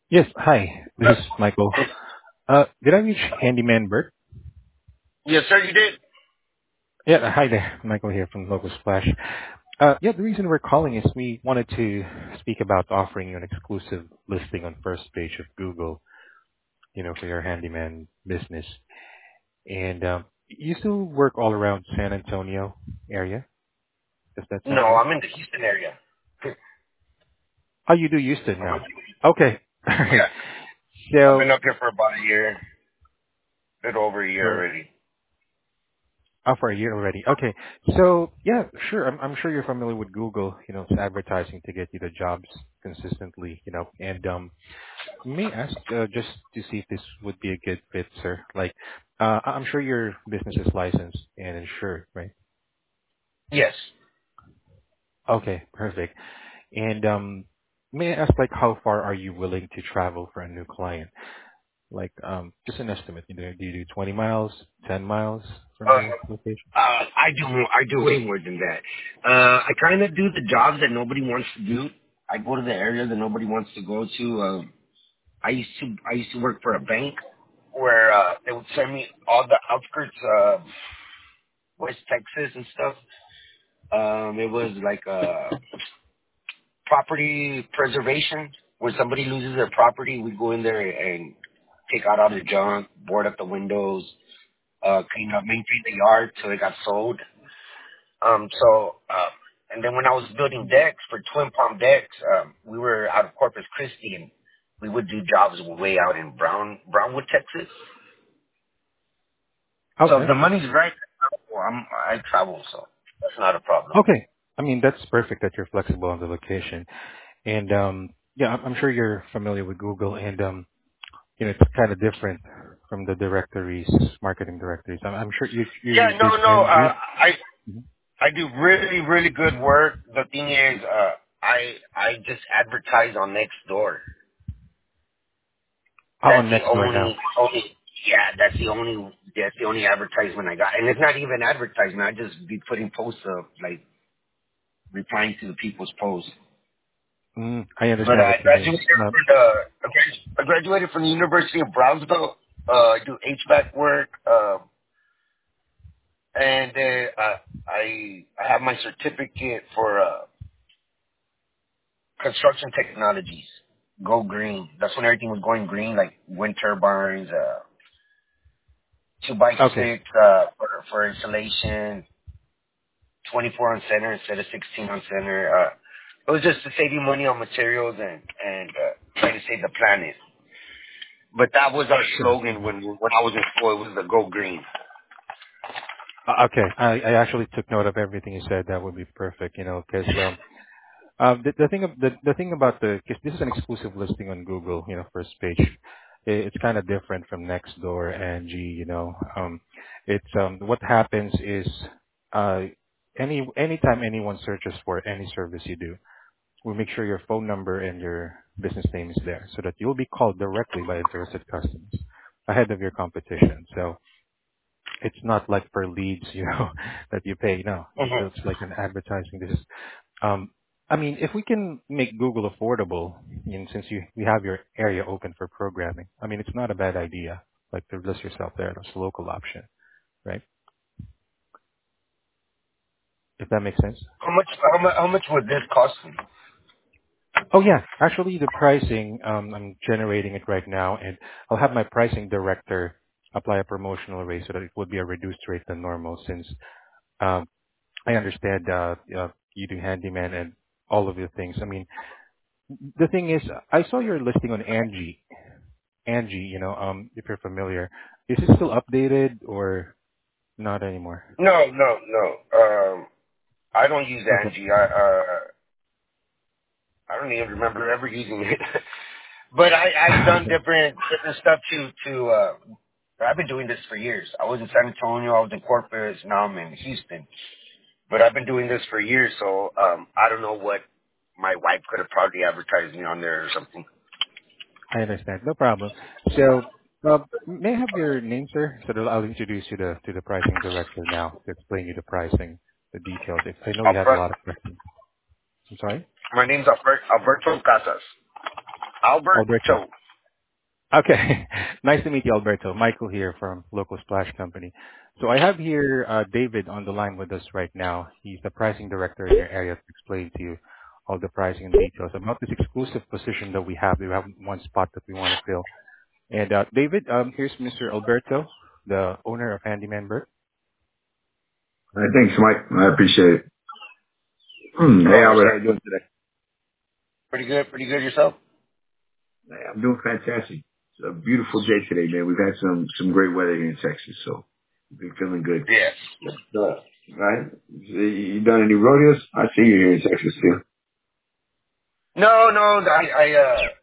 Yes. Hi, this is Michael. Did I reach Handyman Bert? Yes, sir, you did. Yeah. Hi there. Michael here from Local Splash. Yeah, the reason we're calling is we wanted to speak about offering you an exclusive listing on first page of Google, for your handyman business. And you still work all around San Antonio area? Does that No, sound right? I'm in the Houston area. Oh, you do Houston I'm now. Okay. All right. yeah, I've been So, up here for about a year, a bit over a year so already. for a year already. Okay. So yeah, sure. I'm sure you're familiar with Google. It's advertising to get you the jobs consistently. And may I ask just to see if this would be a good fit, sir. Like, I'm sure your business is licensed and insured, right? Yes. Okay, perfect. And may I ask, like, how far are you willing to travel for a new client? Like, just an estimate. Do you do 20 miles, 10 miles from Uh, your location? I do way more than that. I kind of do the jobs that nobody wants to do. I go to the area that nobody wants to go to. I used to work for a bank where they would send me all the outskirts of West Texas and stuff. It was like property preservation. When somebody loses their property, we go in there and take out all the junk, board up the windows, clean up, maintain the yard till it got sold. And then when I was building decks for Twin Palm Decks, we were out of Corpus Christi and we would do jobs way out in Brownwood, Texas. So if Okay. the money's right, well, I travel, so that's not a problem. Okay. I mean, that's perfect that you're flexible on the location. And yeah, I'm sure you're familiar with Google, and it's kind of different from the directories, marketing directories. I'm sure you Yeah, use no, this no. Angie. Mhm. I do really, really good work. The thing is, I just advertise on Nextdoor. Oh, That's on the Nextdoor now. only yeah, that's the only advertisement I got. And it's not even advertisement. I just be putting posts up, like replying to the people's posts. I But understand I what you mean. graduated from the University of Brownsville. I do HVAC work, and I have my certificate for construction technologies. Go green. That's when everything was going green, like wind turbines, two by Okay. six for insulation, 24 on center instead of 16 on center. It was just to save you money on materials and try to save the planet. But that was our Sure. slogan when I was in school. It was the Go Green. Okay. I actually took note of everything you said. That would be perfect. Because the thing the thing about because this is an exclusive listing on Google, first page. It's kind of different from Nextdoor, Angie. It's what happens is uh, anytime anyone searches for any service you do, we make sure your phone number and your business name is there, so that you'll be called directly by interested customers ahead of your competition. So it's not like per leads, that you pay. No, Hmm. it's like an advertising. This is um, I mean, if we can make Google affordable, since we have your area open for programming, I mean, it's not a bad idea, like to list yourself there as a local option, right? If that makes sense. How much would this cost me? Oh yeah, actually the pricing, I'm generating it right now, and I'll have my pricing director apply a promotional rate so that it would be a reduced rate than normal, since um, I understand you do handyman and all of the things. I mean, the thing is, I saw your listing on Angie, if you're familiar. Is it still updated or not anymore? No, no, no. I don't use Okay. Angie. I don't even remember ever using it. But I've done Okay. different stuff to I've been doing this for years. I was in San Antonio, I was in Corpus, now I'm in Houston. But I've been doing this for years, so I don't know what my wife could have probably advertised me on there or something. I understand. No problem. So, may I have your name, sir? So that I'll introduce you to the pricing director now to explain you the pricing, the details. If I know you have a Albert, lot of questions. I'm sorry? my name's Alberto Casas. Alberto. Alberto. Okay. Nice to meet you, Alberto. Michael here from Local Splash Company. So I have here David on the line with us right now. He's the pricing director in your area to explain to you all the pricing and details about this exclusive position that we have. We have one spot that we want to fill. And David, here's Mr. Alberto, the owner of Handyman Bird. All right, thanks, Mike. I appreciate it. Hey, Oh, Albert, how sir. you doing today? Pretty good. Pretty good yourself? Hey, I'm doing fantastic. It's a beautiful day today, man. We've had some great weather here in Texas, so we've been feeling good. Yes. Right? You done any rodeos? I see you here in Texas too. No, no. I